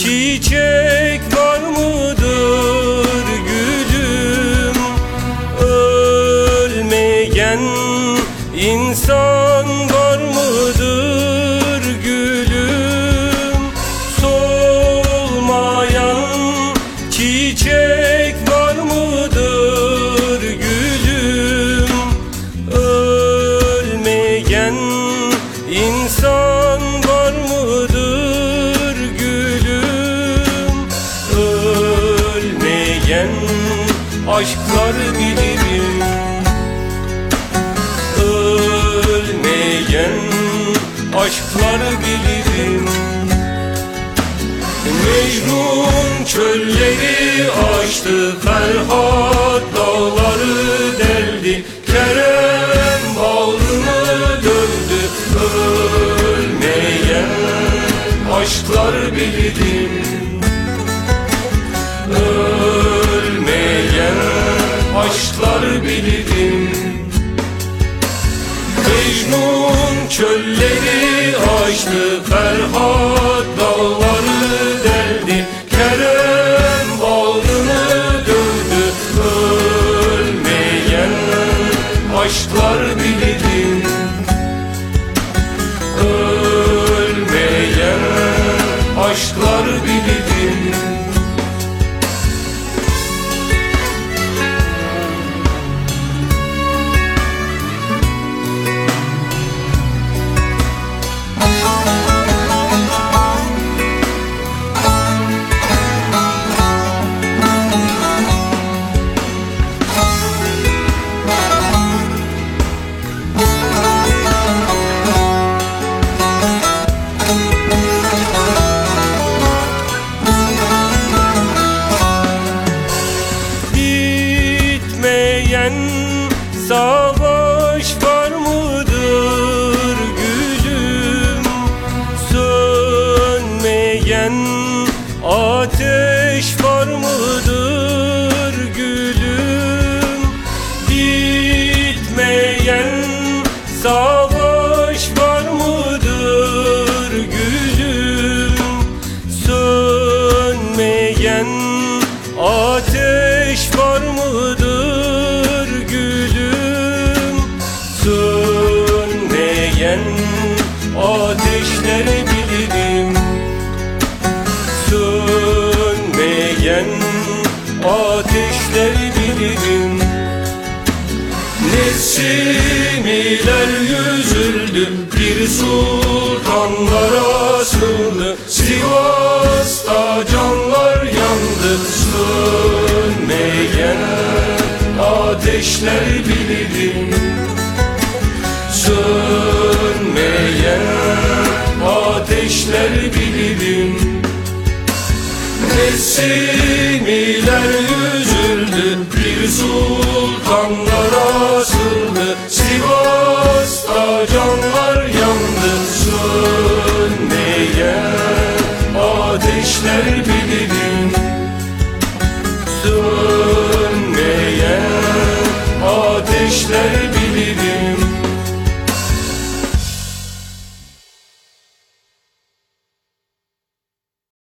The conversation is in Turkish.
çiçek var mıdır gülüm? Ölmeyen insan var mıdır gülüm? Solmayan çiçek var mıdır gülüm? Ölmeyen insan var mıdır gülüm? Ölmeyen aşklar bilirim. Ölmeyen aşklar bilirim. Mecnun çölleri aştı, Ferhat dağları deldi, Kerem bağrını döndü. Ölmeyen aşklar bilirim. Ölmeyen aşklar bilirim. Mecnun çölleri aştı, Ferhat dağları deldi, Kerem bağrını döndü. Ölmeyen aşklar bilirim. Ölmeyen aşklar bilirim. Savaş var mıdır gülüm? Sönmeyen ateş var mıdır gülüm? Bitmeyen savaş var mıdır gülüm? Sönmeyen ateş var mıdır gülüm? Sönmeyen ateşleri bilirim. Sönmeyen ateşleri bilirim. Nesimiler yüzüldü, bir sultanlara sığındı, Sivas'ta canlar yandı. Sönmeyen ateşler bilirim. Sönmeyen ateşler bilirim. Nesimiler yüzüldü, bir sultanlara sığındı, Sivas'ta canlar yandı. Sönmeyen ateşler bilirim. Sönmeyen ateşler bilirim.